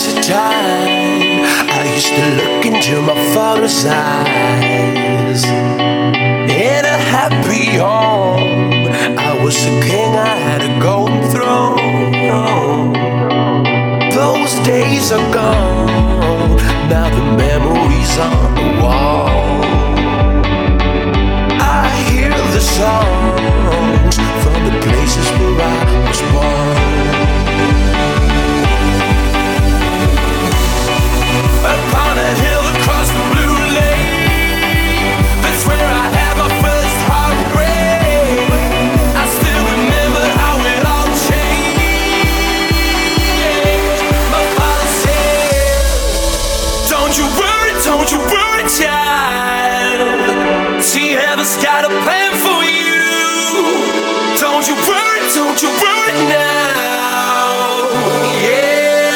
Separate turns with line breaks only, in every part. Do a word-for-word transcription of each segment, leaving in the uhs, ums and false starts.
a time I used to look into my father's eyes. In a happy home, I was a king, I had a golden throne. Those days are gone, now the memories on the wall. I hear the songs from the places where I was born. Upon a hill across the blue lake, that's where I had my first heartbreak. I still remember how it all changed. My father said, don't you worry, don't you worry, child. See, heaven's got a plan for you. Don't you worry, don't you worry now. Yeah.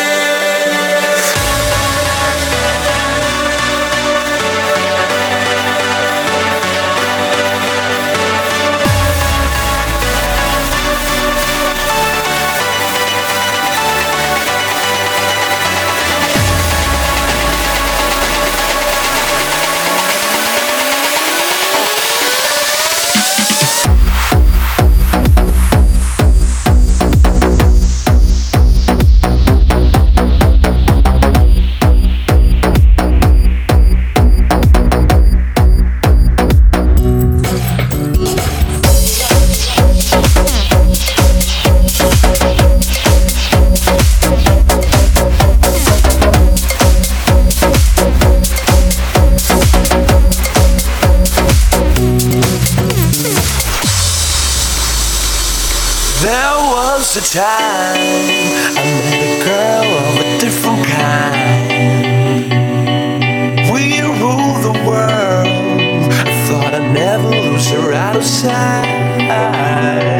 There was a time I met a girl of a different kind. We ruled the world. I thought I'd never lose her out of sight.